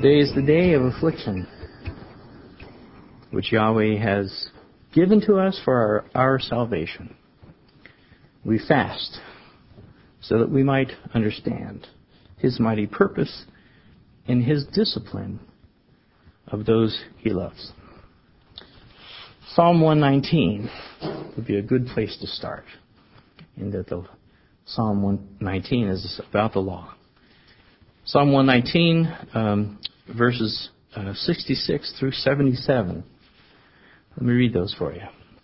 Today is the day of affliction, which Yahweh has given to us for our salvation. We fast so that we might understand His mighty purpose and His discipline of those He loves. Psalm 119 would be a good place to start, in that the Psalm 119 is about the law. Psalm 119, verses 66 through 77. Let me read those for you.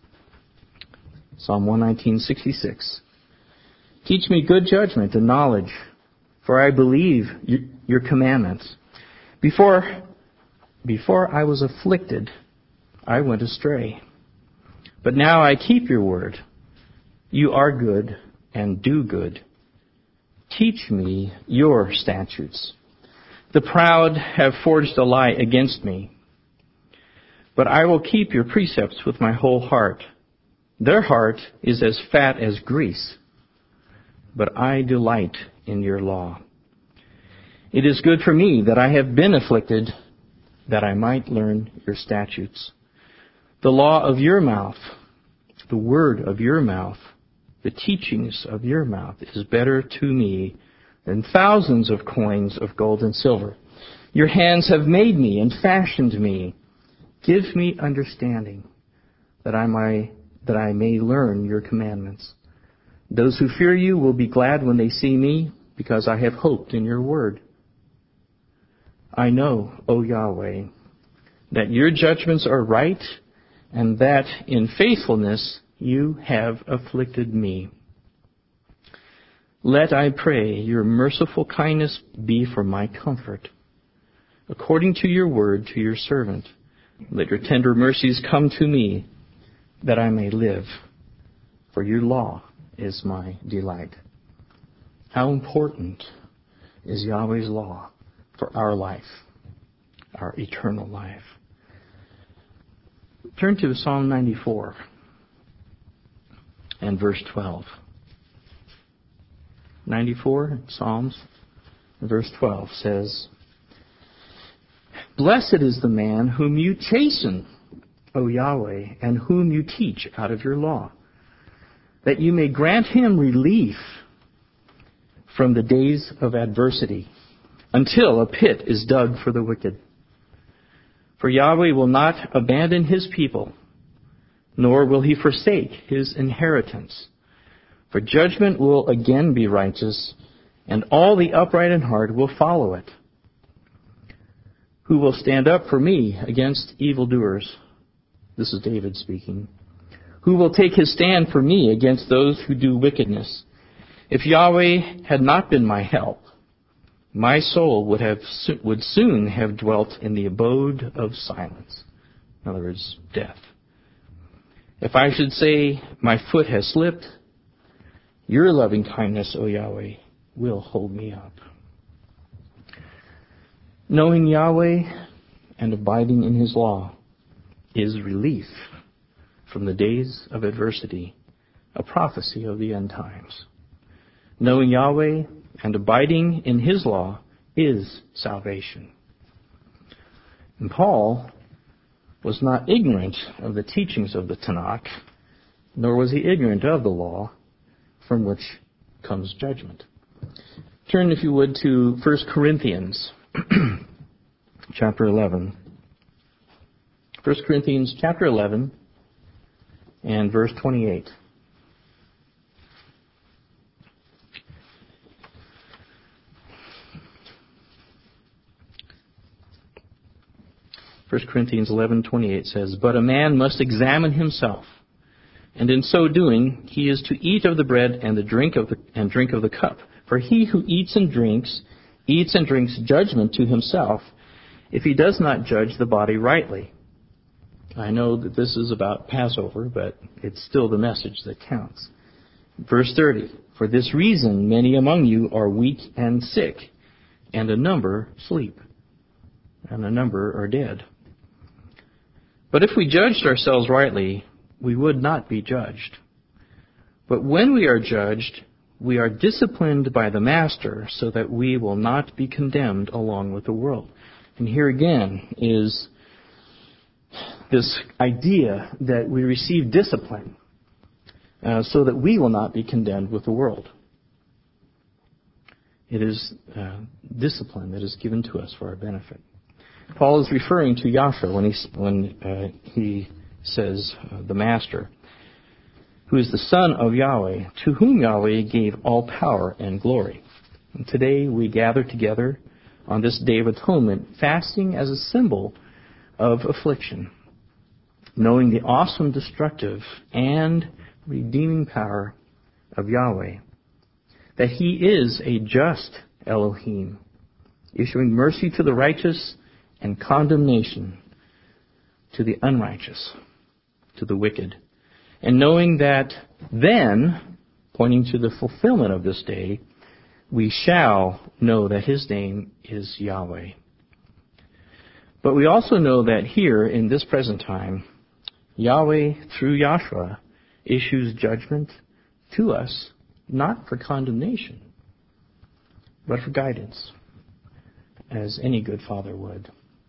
Psalm 119:66. Teach me good judgment and knowledge, for I believe your commandments. Before I was afflicted, I went astray. But now I keep your word. You are good and do good. Teach me your statutes. The proud have forged a lie against me. But I will keep your precepts with my whole heart. Their heart is as fat as grease, but I delight in your law. It is good for me that I have been afflicted, that I might learn your statutes. The law of your mouth, the word of your mouth, the teachings of your mouth is better to me than thousands of coins of gold and silver. Your hands have made me and fashioned me. Give me understanding, that I may learn your commandments. Those who fear you will be glad when they see me, because I have hoped in your word. I know, O Yahweh, that your judgments are right, and that in faithfulness you have afflicted me. Let, I pray, your merciful kindness be for my comfort, according to your word to your servant. Let your tender mercies come to me, that I may live, for your law is my delight. How important is Yahweh's law for our life, our eternal life? Turn to Psalm 94 and verse 12. 94 Psalms, verse 12 says, Blessed is the man whom you chasten, O Yahweh, and whom you teach out of your law, that you may grant him relief from the days of adversity, until a pit is dug for the wicked. For Yahweh will not abandon his people, nor will he forsake his inheritance. For judgment will again be righteous, and all the upright in heart will follow it. Who will stand up for me against evildoers? This is David speaking. Who will take his stand for me against those who do wickedness? If Yahweh had not been my help, my soul would soon have dwelt in the abode of silence. In other words, death. If I should say, my foot has slipped, your loving kindness, O Yahweh, will hold me up. Knowing Yahweh and abiding in His law is relief from the days of adversity, a prophecy of the end times. Knowing Yahweh and abiding in His law is salvation. And Paul was not ignorant of the teachings of the Tanakh, nor was he ignorant of the law from which comes judgment. Turn, if you would, to 1 Corinthians chapter 11. 1 Corinthians chapter 11 and verse 28. 1 Corinthians 11:28 says, But a man must examine himself, and in so doing he is to eat of the bread and drink of the cup. For he who eats and drinks judgment to himself, if he does not judge the body rightly. I know that this is about Passover, but it's still the message that counts. Verse 30, For this reason many among you are weak and sick, and a number sleep, and a number are dead. But if we judged ourselves rightly, we would not be judged. But when we are judged, we are disciplined by the Master, so that we will not be condemned along with the world. And here again is this idea that we receive discipline so that we will not be condemned with the world. It is discipline that is given to us for our benefit. Paul is referring to Yahshua when he says, the Master, who is the Son of Yahweh, to whom Yahweh gave all power and glory. And today we gather together on this Day of Atonement, fasting as a symbol of affliction, knowing the awesome, destructive, and redeeming power of Yahweh, that He is a just Elohim, issuing mercy to the righteous and condemnation to the unrighteous, to the wicked. And knowing that then, pointing to the fulfillment of this day, we shall know that His name is Yahweh. But we also know that here, in this present time, Yahweh, through Yahshua, issues judgment to us, not for condemnation, but for guidance, as any good father would.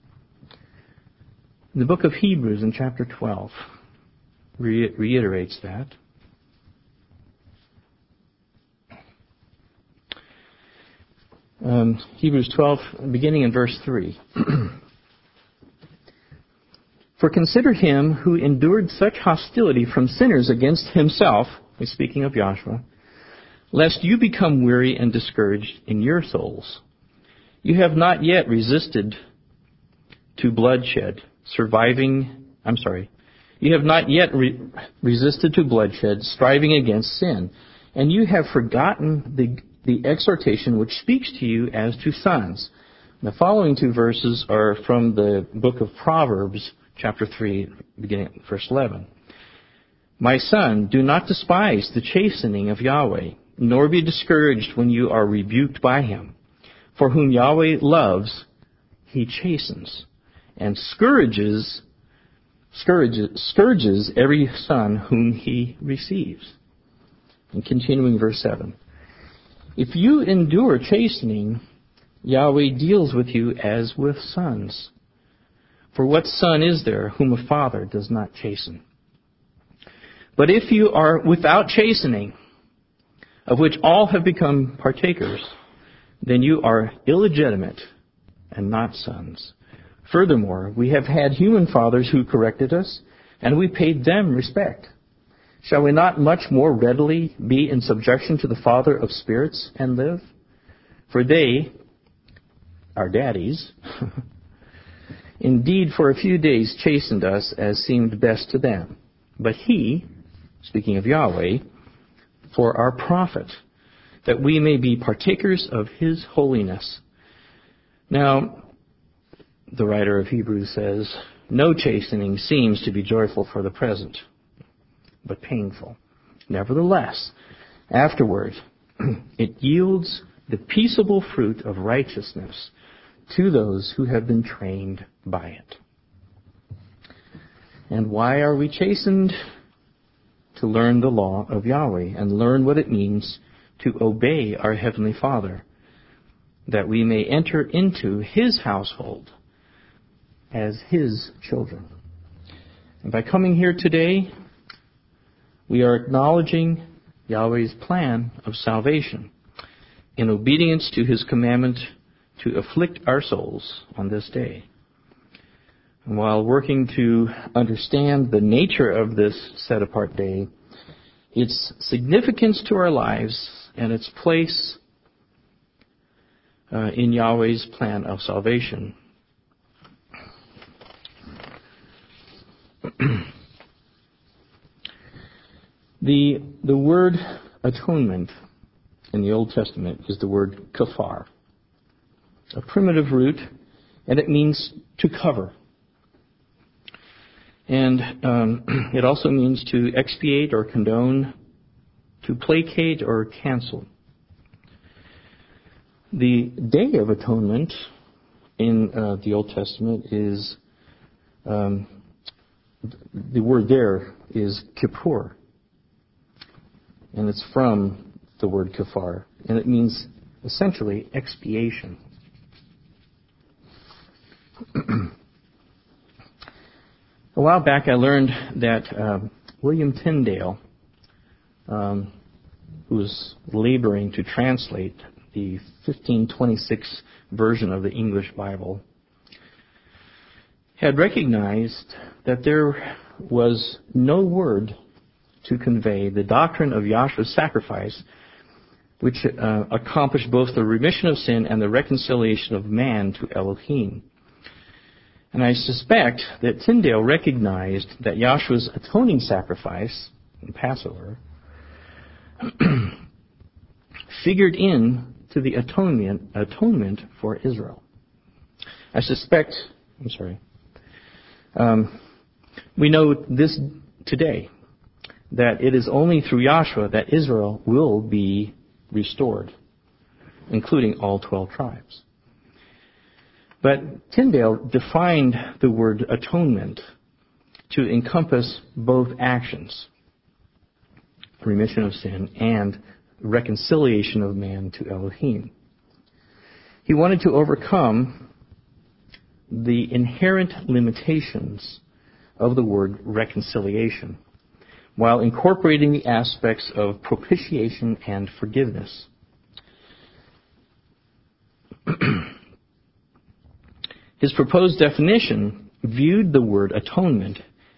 The book of Hebrews in chapter 12 reiterates that. Hebrews 12, beginning in verse 3. For consider him who endured such hostility from sinners against himself, he's speaking of Yahshua, lest you become weary and discouraged in your souls. You have not yet resisted to bloodshed, You have not yet resisted to bloodshed, striving against sin, and you have forgotten the exhortation which speaks to you as to sons. The following two verses are from the book of Proverbs, chapter 3, beginning at verse 11. My son, do not despise the chastening of Yahweh, nor be discouraged when you are rebuked by Him. For whom Yahweh loves, He chastens, and scourges every son whom He receives. And continuing verse 7. If you endure chastening, Yahweh deals with you as with sons. For what son is there whom a father does not chasten? But if you are without chastening, of which all have become partakers, then you are illegitimate and not sons. Furthermore, we have had human fathers who corrected us, and we paid them respect. Shall we not much more readily be in subjection to the Father of spirits and live? For they, our daddies, indeed for a few days chastened us as seemed best to them. But He, speaking of Yahweh, for our profit, that we may be partakers of His holiness. Now, the writer of Hebrews says, no chastening seems to be joyful for the present, but painful. Nevertheless, afterward, it yields the peaceable fruit of righteousness to those who have been trained by it. And why are we chastened? To learn the law of Yahweh and learn what it means to obey our Heavenly Father, that we may enter into His household as His children. And by coming here today, we are acknowledging Yahweh's plan of salvation in obedience to His commandment to afflict our souls on this day. And while working to understand the nature of this set-apart day, its significance to our lives, and its place in Yahweh's plan of salvation. The word atonement in the Old Testament is the word kafar, a primitive root, and it means to cover. And it also means to expiate or condone, to placate or cancel. The Day of Atonement in the Old Testament is, the word there is kippur. And it's from the word kafar. And it means essentially expiation. A while back I learned that William Tyndale, who was laboring to translate the 1526 version of the English Bible, had recognized that there was no word to convey the doctrine of Yahshua's sacrifice, which accomplished both the remission of sin and the reconciliation of man to Elohim. And I suspect that Tyndale recognized that Yahshua's atoning sacrifice in Passover figured in to the atonement for Israel. I suspect, we know this today, that it is only through Yahshua that Israel will be restored, including all 12 tribes. But Tyndale defined the word atonement to encompass both actions, remission of sin and reconciliation of man to Elohim. He wanted to overcome the inherent limitations of the word reconciliation, while incorporating the aspects of propitiation and forgiveness. His proposed definition viewed the word atonement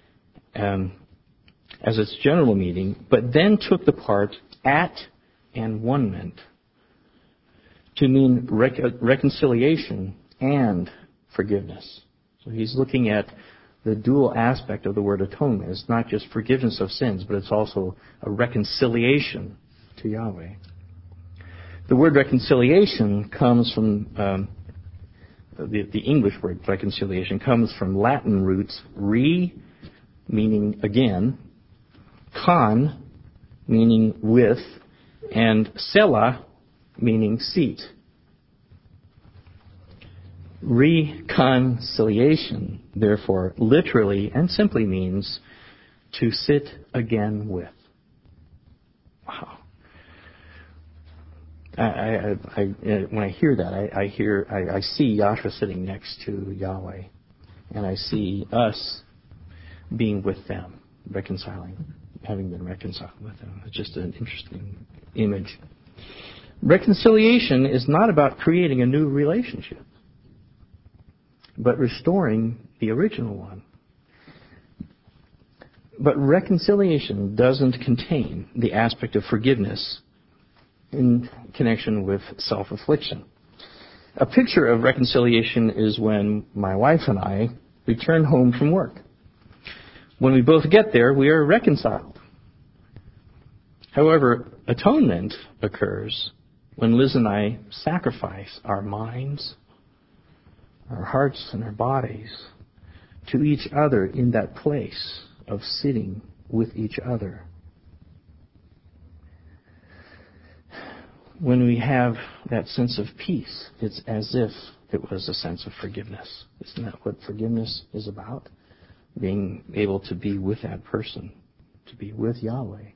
as its general meaning, but then took the part at and one-ment to mean reconciliation and forgiveness. So he's looking at the dual aspect of the word atonement. It's not just forgiveness of sins, but it's also a reconciliation to Yahweh. The word reconciliation comes from, the English word reconciliation comes from Latin roots re, meaning again, con, meaning with, and cella, meaning seat. Reconciliation, therefore, literally and simply means to sit again with. Wow. When I hear that, I see Yahshua sitting next to Yahweh, and I see us being with them, reconciling, having been reconciled with them. It's just an interesting image. Reconciliation is not about creating a new relationship, but restoring the original one. But reconciliation doesn't contain the aspect of forgiveness in connection with self-affliction. A picture of reconciliation is when my wife and I return home from work. When we both get there, we are reconciled. However, atonement occurs when Liz and I sacrifice our minds, our hearts, and our bodies to each other in that place of sitting with each other. When we have that sense of peace, it's as if it was a sense of forgiveness. Isn't that what forgiveness is about? Being able to be with that person, to be with Yahweh.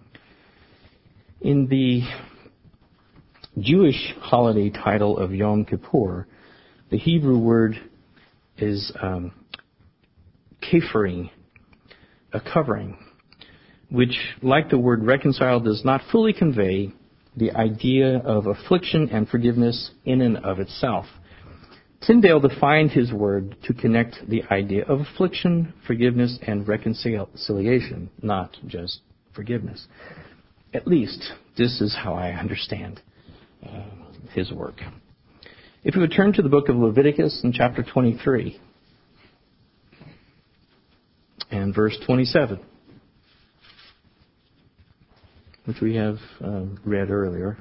In the Jewish holiday title of Yom Kippur, the Hebrew word is kefering, a covering, which, like the word reconcile, does not fully convey the idea of affliction and forgiveness in and of itself. Tyndale defined his word to connect the idea of affliction, forgiveness, and reconciliation, not just forgiveness. At least, this is how I understand his work. If we would turn to the book of Leviticus in chapter 23 and verse 27, which we have read earlier.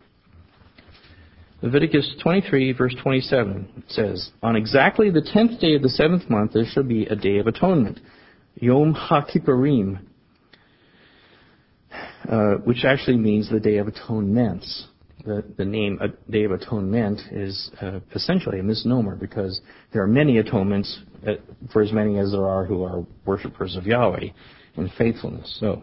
Leviticus 23, verse 27 says, "On exactly the 10th day of the 7th month there shall be a day of atonement, Yom HaKippurim, which actually means the Day of Atonements. The name Day of Atonement is essentially a misnomer because there are many atonements for as many as there are who are worshipers of Yahweh in faithfulness. So,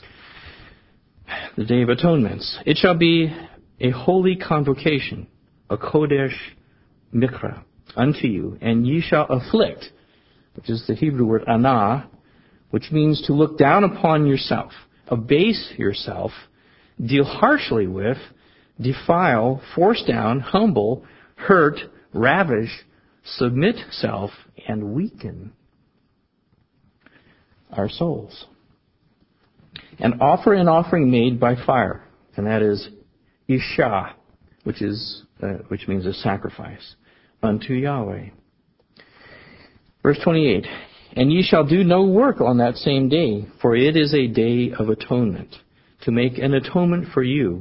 the Day of Atonements. It shall be a holy convocation, a Kodesh Mikra, unto you, and ye shall afflict, which is the Hebrew word anah, which means to look down upon yourself, abase yourself, deal harshly with, defile, force down, humble, hurt, ravish, submit self, and weaken our souls. And offer an offering made by fire, and that is Isha, which means a sacrifice, unto Yahweh. Verse 28, and ye shall do no work on that same day, for it is a day of atonement, to make an atonement for you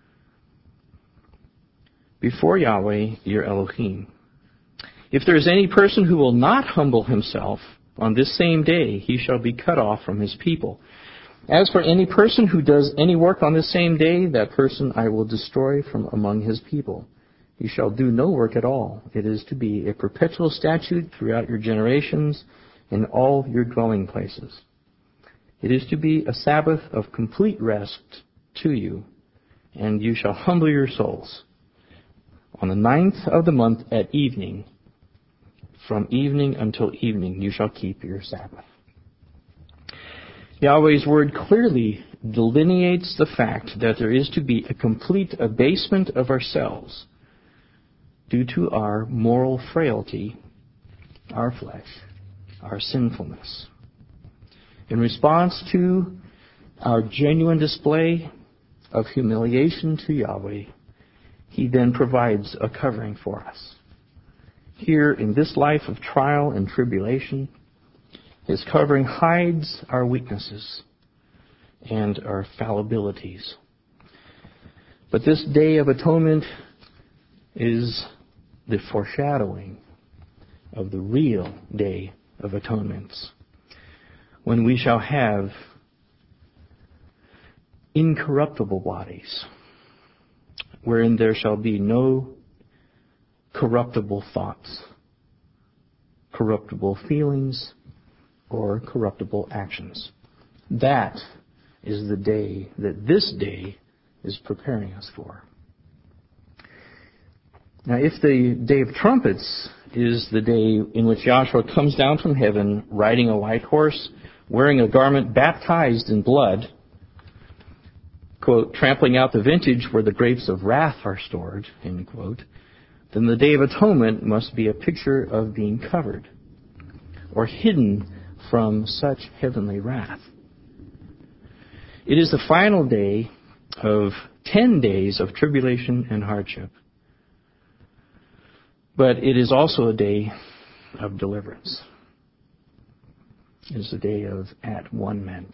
before Yahweh your Elohim. If there is any person who will not humble himself on this same day, he shall be cut off from his people. As for any person who does any work on this same day, that person I will destroy from among his people. He shall do no work at all. It is to be a perpetual statute throughout your generations in all your dwelling places. It is to be a Sabbath of complete rest to you, and you shall humble your souls. On the 9th of the month at evening, from evening until evening, you shall keep your Sabbath. Yahweh's word clearly delineates the fact that there is to be a complete abasement of ourselves due to our moral frailty, our flesh, our sinfulness. In response to our genuine display of humiliation to Yahweh, He then provides a covering for us. Here in this life of trial and tribulation, His covering hides our weaknesses and our fallibilities. But this Day of Atonement is the foreshadowing of the real Day of Atonements, when we shall have incorruptible bodies, wherein there shall be no corruptible thoughts, corruptible feelings, or corruptible actions. That is the day that this day is preparing us for. Now, if the Day of Trumpets is the day in which Yahshua comes down from heaven riding a white horse, wearing a garment baptized in blood, quote, trampling out the vintage where the grapes of wrath are stored, end quote, then the Day of Atonement must be a picture of being covered or hidden from such heavenly wrath. It is the final day of 10 days of tribulation and hardship. But it is also a day of deliverance. It is a day of at-one-ment.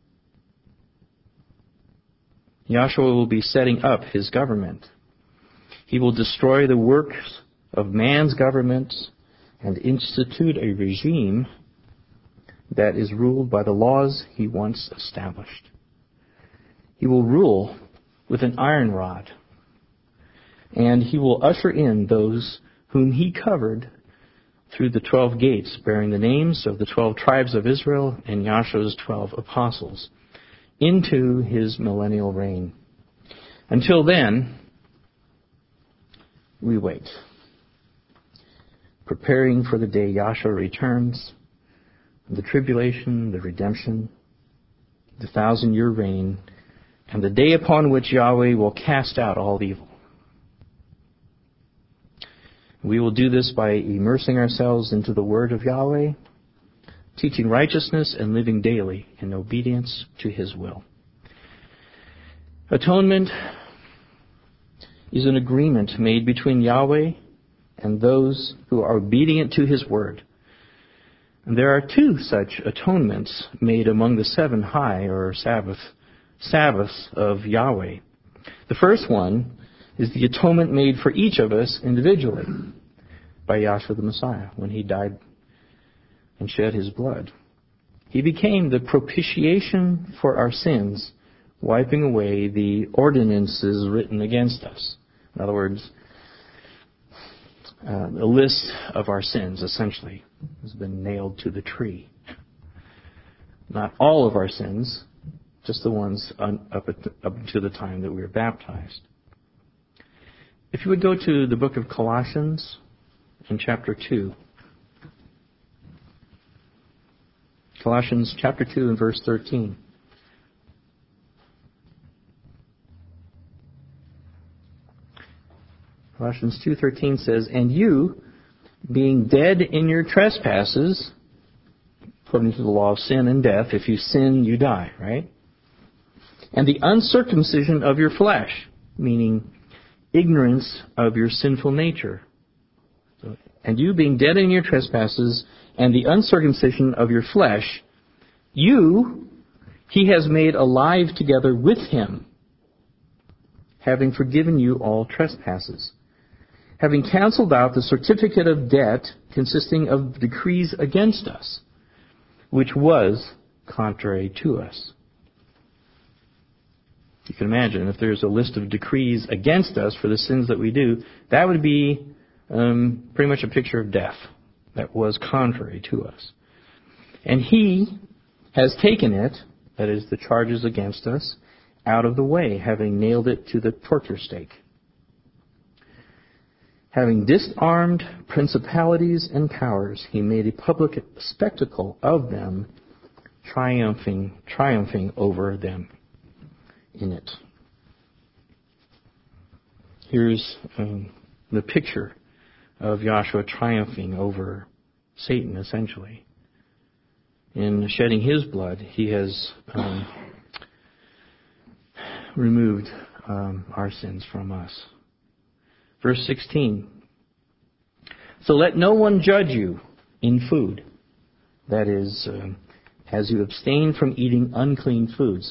Yahshua will be setting up His government. He will destroy the works of man's government and institute a regime that is ruled by the laws He once established. He will rule with an iron rod, and He will usher in those whom He covered through the 12 gates, bearing the names of the 12 tribes of Israel and Yahshua's 12 apostles, into His millennial reign. Until then, we wait, preparing for the day Yahshua returns, the tribulation, the redemption, the 1,000-year reign, and the day upon which Yahweh will cast out all evil. We will do this by immersing ourselves into the Word of Yahweh, teaching righteousness and living daily in obedience to His will. Atonement is an agreement made between Yahweh and those who are obedient to His Word. And there are 2 such atonements made among the 7 high or Sabbaths of Yahweh. The first one is the atonement made for each of us individually by Yahshua the Messiah when He died and shed His blood. He became the propitiation for our sins, wiping away the ordinances written against us. In other words, a list of our sins, essentially, has been nailed to the tree. Not all of our sins, just the ones up to the time that we were baptized. If you would go to the book of Colossians in chapter 2. Colossians chapter 2 and verse 13. Colossians 2:13 says, "And you, being dead in your trespasses," according to the law of sin and death, if you sin, you die, right? "And the uncircumcision of your flesh," meaning ignorance of your sinful nature. "And you, being dead in your trespasses, and the uncircumcision of your flesh, you, he has made alive together with him, having forgiven you all trespasses, having canceled out the certificate of debt consisting of decrees against us, which was contrary to us." You can imagine if there's a list of decrees against us for the sins that we do, that would be pretty much a picture of death that was contrary to us. And he has taken it, that is the charges against us, out of the way, having nailed it to the torture stake. "Having disarmed principalities and powers, he made a public spectacle of them, triumphing over them in it." Here's the picture of Yahshua triumphing over Satan, essentially. In shedding his blood, he has removed our sins from us. Verse 16. "So let no one judge you in food, that is, as you abstain from eating unclean foods."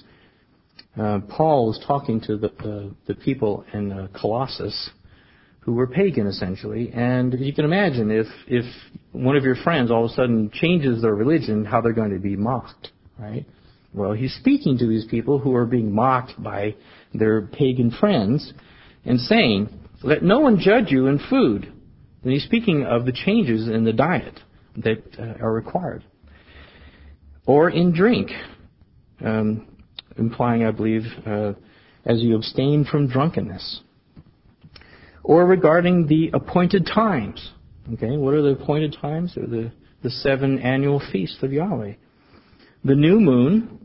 Paul was talking to the people in Colossus who were pagan, essentially. And you can imagine if one of your friends all of a sudden changes their religion, how they're going to be mocked, right? Well, he's speaking to these people who are being mocked by their pagan friends and saying, "Let no one judge you in food." And he's speaking of the changes in the diet that are required. "Or in drink," implying, I believe, as you abstain from drunkenness. "Or regarding the appointed times." Okay, what are the appointed times? They're the 7 annual feasts of Yahweh. "The new moon,"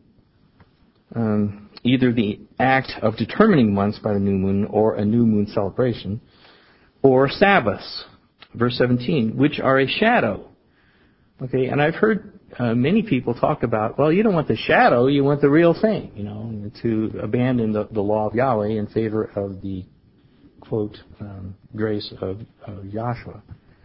either the act of determining months by the new moon or a new moon celebration, "or Sabbaths." Verse 17, "which are a shadow." Okay, and I've heard many people talk about, well, you don't want the shadow, you want the real thing, to abandon the law of Yahweh in favor of the, quote, grace of Yahshua.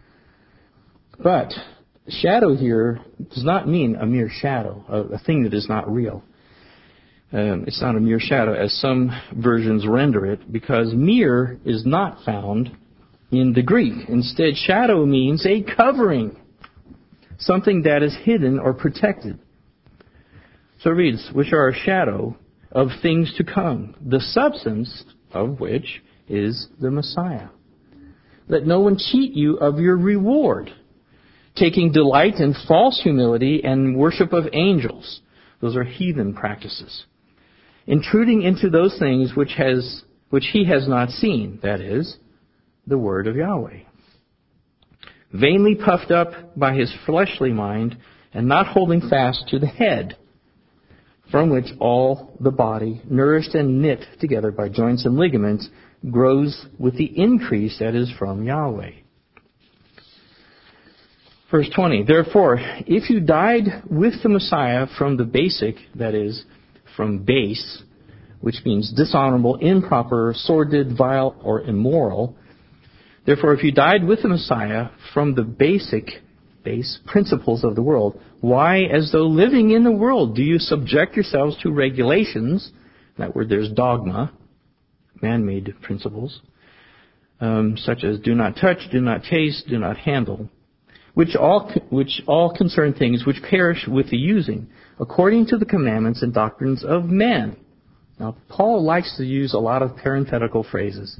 But shadow here does not mean a mere shadow, a thing that is not real. It's not a mere shadow, as some versions render it, because mere is not found in the Greek. Instead, shadow means a covering, something that is hidden or protected. So it reads, "which are a shadow of things to come, the substance of which is the Messiah. Let no one cheat you of your reward, taking delight in false humility and worship of angels." Those are heathen practices. "Intruding into those things which he has not seen," that is, the word of Yahweh. "Vainly puffed up by his fleshly mind, and not holding fast to the head, from which all the body, nourished and knit together by joints and ligaments, grows with the increase that is from Yahweh." Verse 20, "Therefore, if you died with the Messiah from the basic," that is, from base, which means dishonorable, improper, sordid, vile, or immoral. "Therefore, if you died with the Messiah from the base principles of the world, why, as though living in the world, do you subject yourselves to regulations?" That word there's dogma, man-made principles, such as do not touch, do not taste, do not handle, which all concern things which perish with the using, according to the commandments and doctrines of men. Now, Paul likes to use a lot of parenthetical phrases.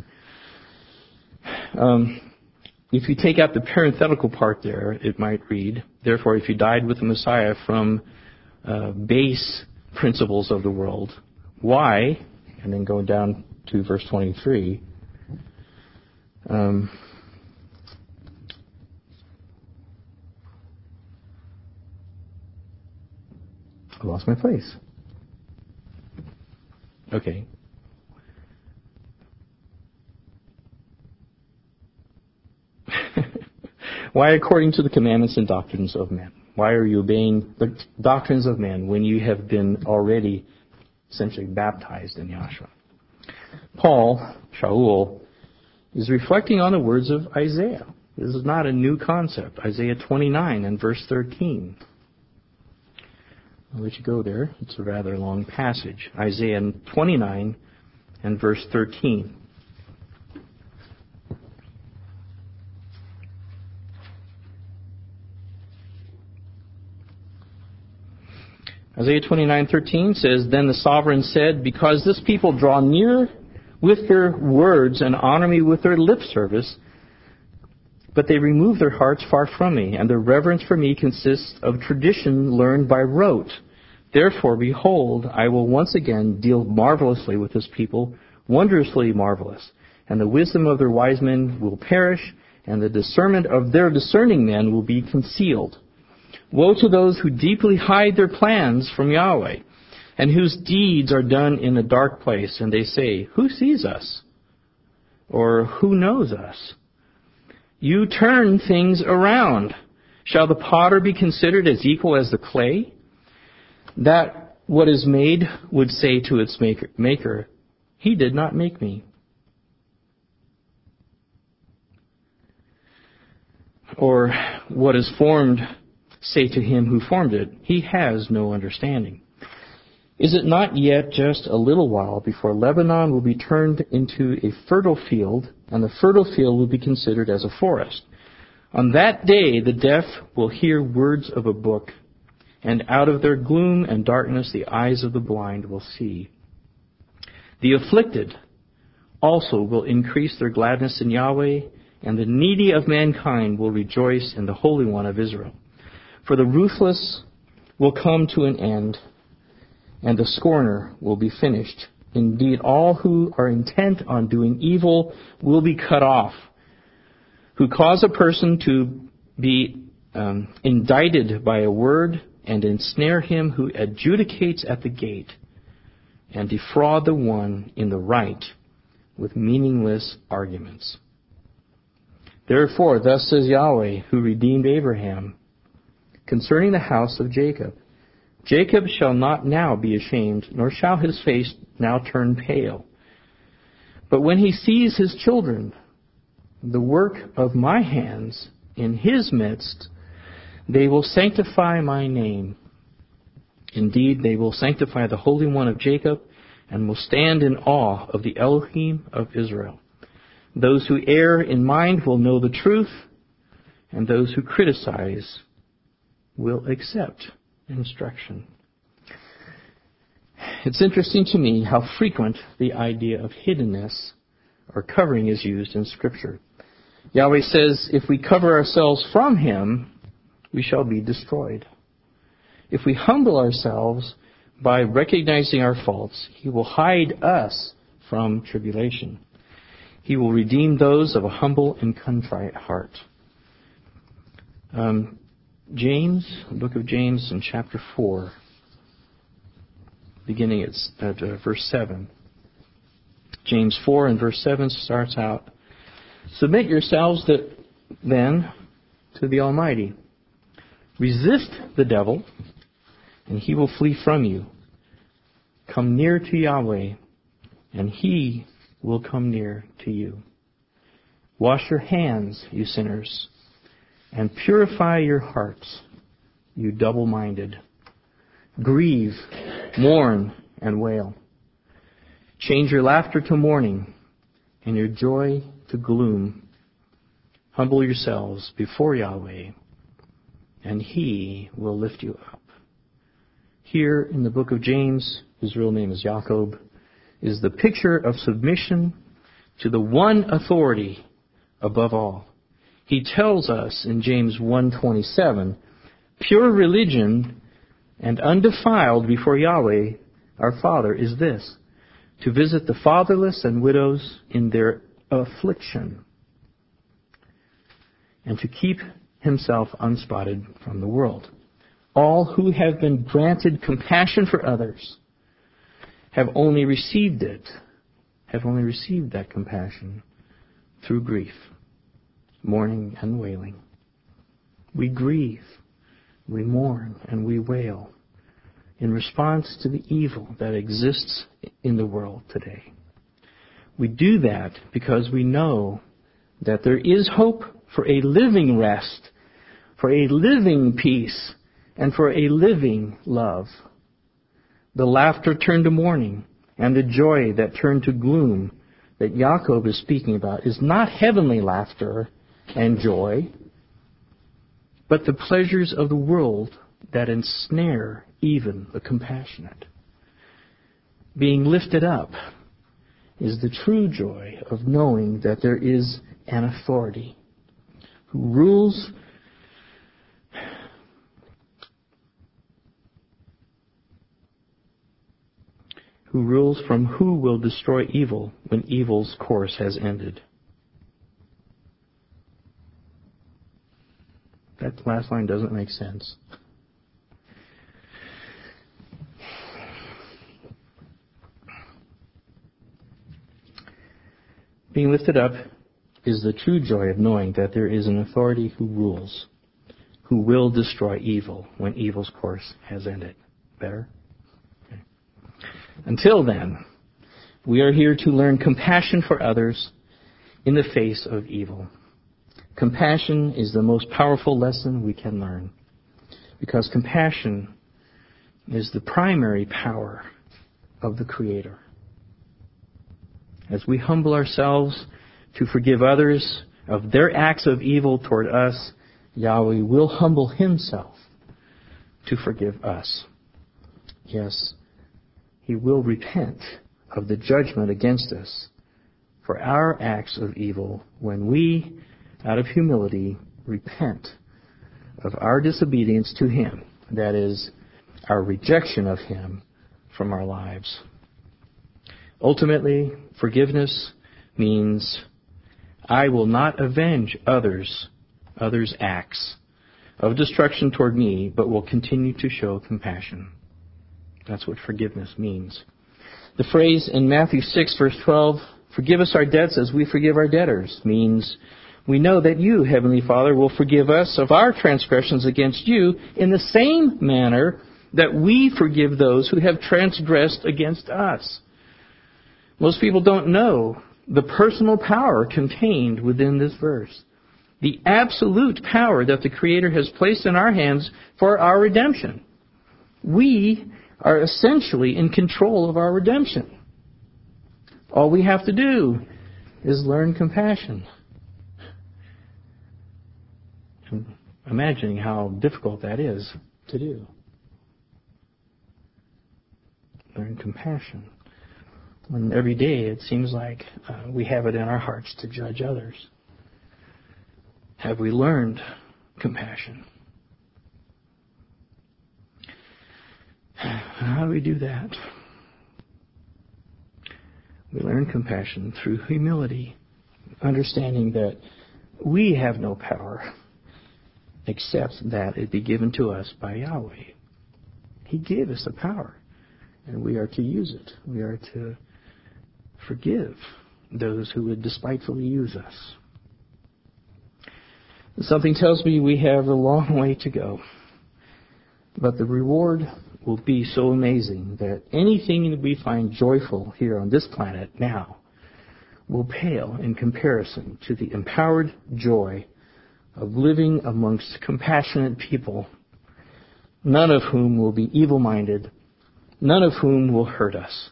If you take out the parenthetical part there, it might read, "Therefore, if you died with the Messiah from base principles of the world, why?" And then go down to verse 23. lost my place. Okay. Why according to the commandments and doctrines of men? Why are you obeying the doctrines of men when you have been already essentially baptized in Yahshua? Paul, Shaul, is reflecting on the words of Isaiah. This is not a new concept. Isaiah 29 and verse 13. I'll let you go there. It's a rather long passage. Isaiah 29 and verse 13. Isaiah 29:13 says, Then the sovereign said, Because this people draw near with their words and honor me with their lip service, but they remove their hearts far from me, and their reverence for me consists of tradition learned by rote. Therefore, behold, I will once again deal marvelously with this people, wondrously marvelous. And the wisdom of their wise men will perish, and the discernment of their discerning men will be concealed. Woe to those who deeply hide their plans from Yahweh, and whose deeds are done in a dark place, and they say, Who sees us? Or who knows us? You turn things around. Shall the potter be considered as equal as the clay? That what is made would say to its maker, He did not make me. Or what is formed, say to him who formed it, He has no understanding. Is it not yet just a little while before Lebanon will be turned into a fertile field, and the fertile field will be considered as a forest? On that day the deaf will hear words of a book, and out of their gloom and darkness the eyes of the blind will see. The afflicted also will increase their gladness in Yahweh, and the needy of mankind will rejoice in the Holy One of Israel. For the ruthless will come to an end, and the scorner will be finished. Indeed, all who are intent on doing evil will be cut off, who cause a person to be indicted by a word, and ensnare him who adjudicates at the gate, and defraud the one in the right with meaningless arguments. Therefore, thus says Yahweh, who redeemed Abraham, concerning the house of Jacob, Jacob shall not now be ashamed, nor shall his face now turn pale. But when he sees his children, the work of my hands, in his midst, they will sanctify my name. Indeed, they will sanctify the Holy One of Jacob, and will stand in awe of the Elohim of Israel. Those who err in mind will know the truth, and those who criticize will accept instruction. It's interesting to me how frequent the idea of hiddenness or covering is used in Scripture. Yahweh says, if we cover ourselves from Him, we shall be destroyed. If we humble ourselves by recognizing our faults, He will hide us from tribulation. He will redeem those of a humble and contrite heart. James, the book of James in chapter 4, beginning at verse 7. James 4 and verse 7 starts out, Submit yourselves then to the Almighty. Resist the devil, and he will flee from you. Come near to Yahweh, and He will come near to you. Wash your hands, you sinners, and purify your hearts, you double-minded. Grieve, mourn, and wail. Change your laughter to mourning, and your joy to gloom. Humble yourselves before Yahweh, and He will lift you up. Here in the book of James, his real name is Jacob, is the picture of submission to the one authority above all. He tells us in James 1:27, pure religion and undefiled before Yahweh, our Father, is this, to visit the fatherless and widows in their affliction, and to keep himself unspotted from the world. All who have been granted compassion for others have only received that compassion through grief, mourning, and wailing. We grieve, we mourn, and we wail in response to the evil that exists in the world today. We do that because we know that there is hope for a living rest, for a living peace, and for a living love. The laughter turned to mourning, and the joy that turned to gloom that Jacob is speaking about is not heavenly laughter and joy, but the pleasures of the world that ensnare even the compassionate. Being lifted up is the true joy of knowing that there is an authority who rules from who will destroy evil when evil's course has ended. That last line doesn't make sense. Being lifted up is the true joy of knowing that there is an authority who rules, who will destroy evil when evil's course has ended. Better? Okay. Until then, we are here to learn compassion for others in the face of evil. Compassion is the most powerful lesson we can learn, because compassion is the primary power of the Creator. As we humble ourselves to forgive others of their acts of evil toward us, Yahweh will humble Himself to forgive us. Yes, He will repent of the judgment against us for our acts of evil when we, out of humility, repent of our disobedience to Him, that is, our rejection of Him from our lives. Ultimately, forgiveness means I will not avenge others' acts of destruction toward me, but will continue to show compassion. That's what forgiveness means. The phrase in Matthew 6, verse 12, forgive us our debts as we forgive our debtors, means we know that you, Heavenly Father, will forgive us of our transgressions against you in the same manner that we forgive those who have transgressed against us. Most people don't know the personal power contained within this verse. The absolute power that the Creator has placed in our hands for our redemption. We are essentially in control of our redemption. All we have to do is learn compassion. I'm imagining how difficult that is to do. Learn compassion. When every day it seems like we have it in our hearts to judge others. Have we learned compassion? How do we do that? We learn compassion through humility, understanding that we have no power except that it be given to us by Yahweh. He gave us the power, and we are to use it. We are to forgive those who would despitefully use us. Something tells me we have a long way to go, but the reward will be so amazing that anything that we find joyful here on this planet now will pale in comparison to the empowered joy of living amongst compassionate people, none of whom will be evil-minded, none of whom will hurt us.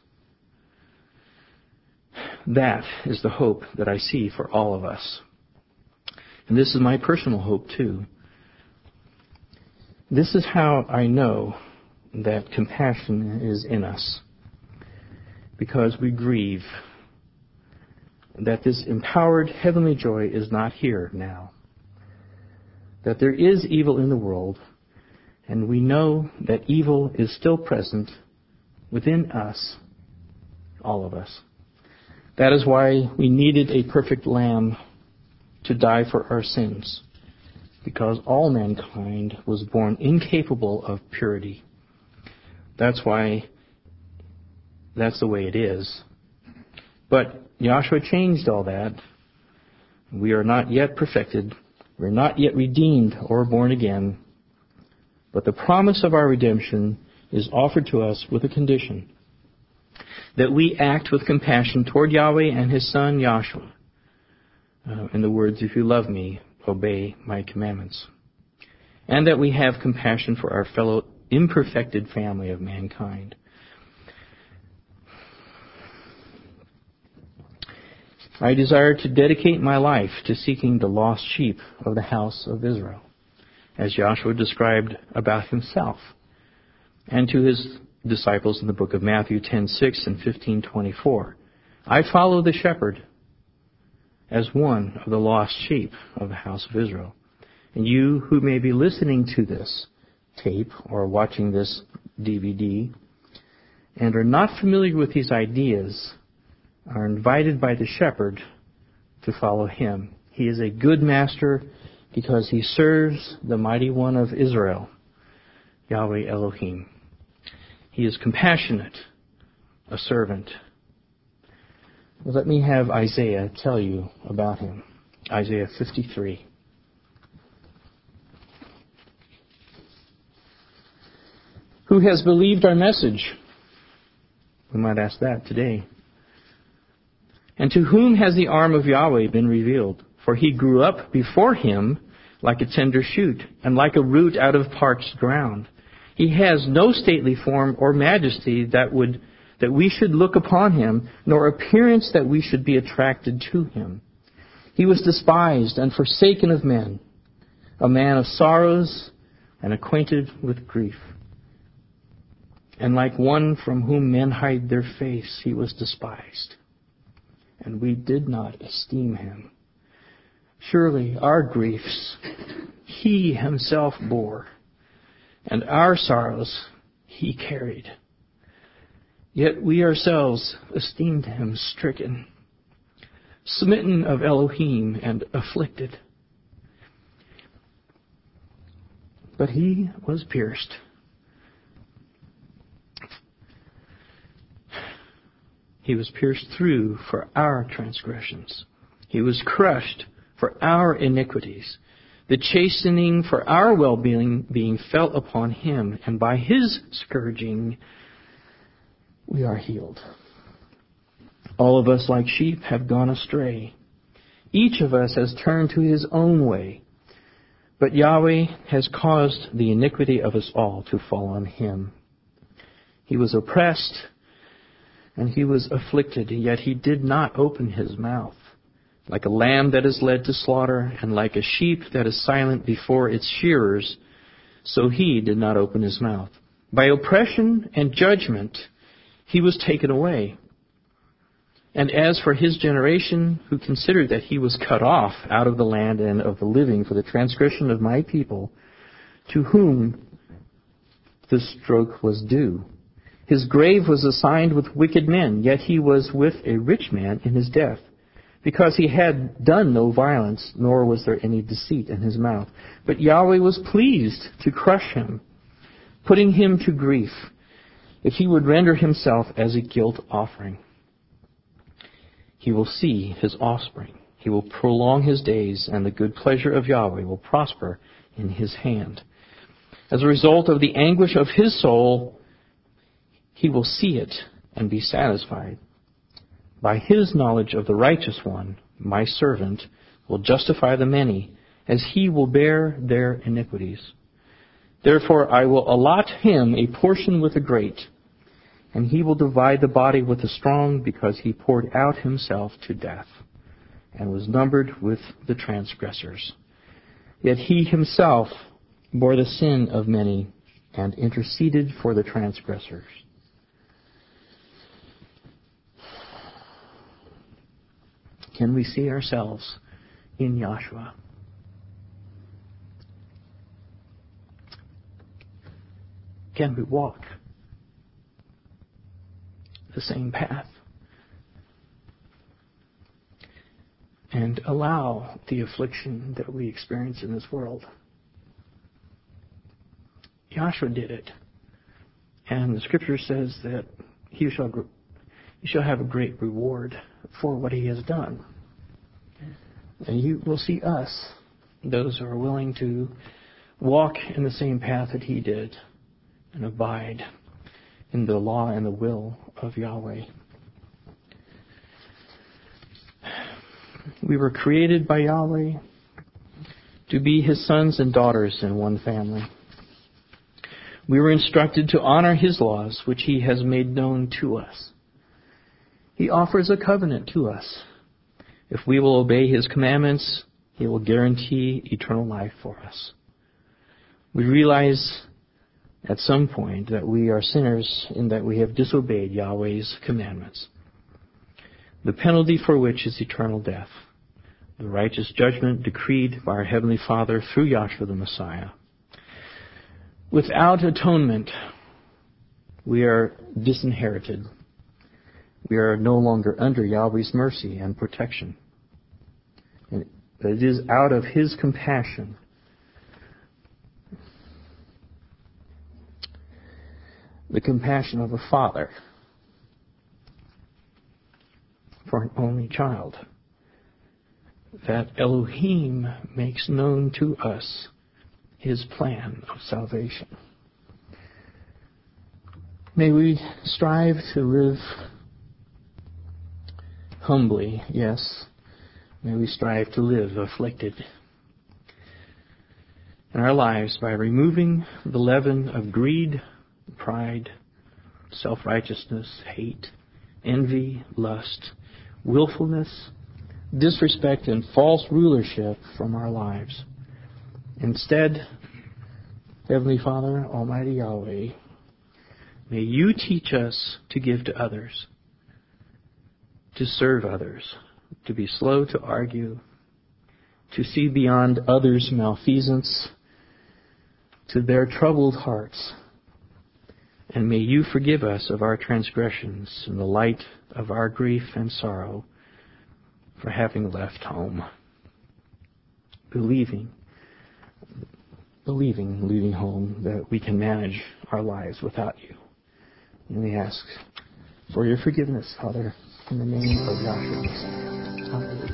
That is the hope that I see for all of us. And this is my personal hope too. This is how I know that compassion is in us. Because we grieve that this empowered heavenly joy is not here now. That there is evil in the world, and we know that evil is still present within us, all of us. That is why we needed a perfect lamb to die for our sins. because all mankind was born incapable of purity. That's the way it is. But Yahshua changed all that. We are not yet perfected. We're not yet redeemed or born again. But the promise of our redemption is offered to us with a condition: that we act with compassion toward Yahweh and His Son, Yahshua. In the words, if you love me, obey my commandments. And that we have compassion for our fellow imperfected family of mankind. I desire to dedicate my life to seeking the lost sheep of the house of Israel, as Yahshua described about himself, and to his disciples in the book of Matthew 10:6 and 15:24. I follow the shepherd as one of the lost sheep of the house of Israel. And you who may be listening to this tape or watching this DVD and are not familiar with these ideas are invited by the shepherd to follow him. He is a good master because he serves the mighty one of Israel, Yahweh Elohim. He is compassionate, a servant. Let me have Isaiah tell you about him. Isaiah 53. Who has believed our message? We might ask that today. And to whom has the arm of Yahweh been revealed? For he grew up before him like a tender shoot, and like a root out of parched ground. He has no stately form or majesty that we should look upon him, nor appearance that we should be attracted to him. He was despised and forsaken of men, a man of sorrows and acquainted with grief. And like one from whom men hide their face, he was despised, and we did not esteem him. Surely our griefs he himself bore, and our sorrows he carried. Yet we ourselves esteemed him stricken, smitten of Elohim, and afflicted. But he was pierced. He was pierced through for our transgressions. He was crushed for our iniquities. The chastening for our well-being fell upon him, and by his scourging we are healed. All of us like sheep have gone astray. Each of us has turned to his own way. But Yahweh has caused the iniquity of us all to fall on him. He was oppressed and he was afflicted, yet he did not open his mouth. Like a lamb that is led to slaughter, and like a sheep that is silent before its shearers, so he did not open his mouth. By oppression and judgment he was taken away. And as for his generation, who considered that he was cut off out of the land and of the living for the transgression of my people, to whom the stroke was due. His grave was assigned with wicked men, yet he was with a rich man in his death, because he had done no violence, nor was there any deceit in his mouth. But Yahweh was pleased to crush him, putting him to grief, if he would render himself as a guilt offering. He will see his offspring. He will prolong his days, and the good pleasure of Yahweh will prosper in his hand. As a result of the anguish of his soul, he will see it and be satisfied. By his knowledge of the righteous one, my servant will justify the many, as he will bear their iniquities. Therefore I will allot him a portion with the great, and he will divide the body with the strong, because he poured out himself to death, and was numbered with the transgressors. Yet he himself bore the sin of many, and interceded for the transgressors. Can we see ourselves in Yahshua? Can we walk the same path? and allow the affliction that we experience in this world. Joshua did it. And the scripture says that he shall have a great reward for what he has done. And you will see us, those who are willing to walk in the same path that he did and abide in the law and the will of Yahweh. We were created by Yahweh to be his sons and daughters in one family. We were instructed to honor his laws, which he has made known to us. He offers a covenant to us. If we will obey his commandments, he will guarantee eternal life for us. We realize at some point that we are sinners in that we have disobeyed Yahweh's commandments, the penalty for which is eternal death, the righteous judgment decreed by our Heavenly Father through Yahshua the Messiah. Without atonement, we are disinherited. We are no longer under Yahweh's mercy and protection. And it is out of his compassion the compassion of a father for an only child that Elohim makes known to us his plan of salvation. May we strive to live humbly, yes. May we strive to live afflicted in our lives by removing the leaven of greed, pride, self-righteousness, hate, envy, lust, willfulness, disrespect, and false rulership from our lives. Instead, Heavenly Father, Almighty Yahweh, may you teach us to give to others, to serve others, to be slow to argue, to see beyond others' malfeasance, to their troubled hearts. And may you forgive us of our transgressions in the light of our grief and sorrow for having left home, leaving home, that we can manage our lives without you. And we ask for your forgiveness, Father, in the name of Yahshua. Hallelujah.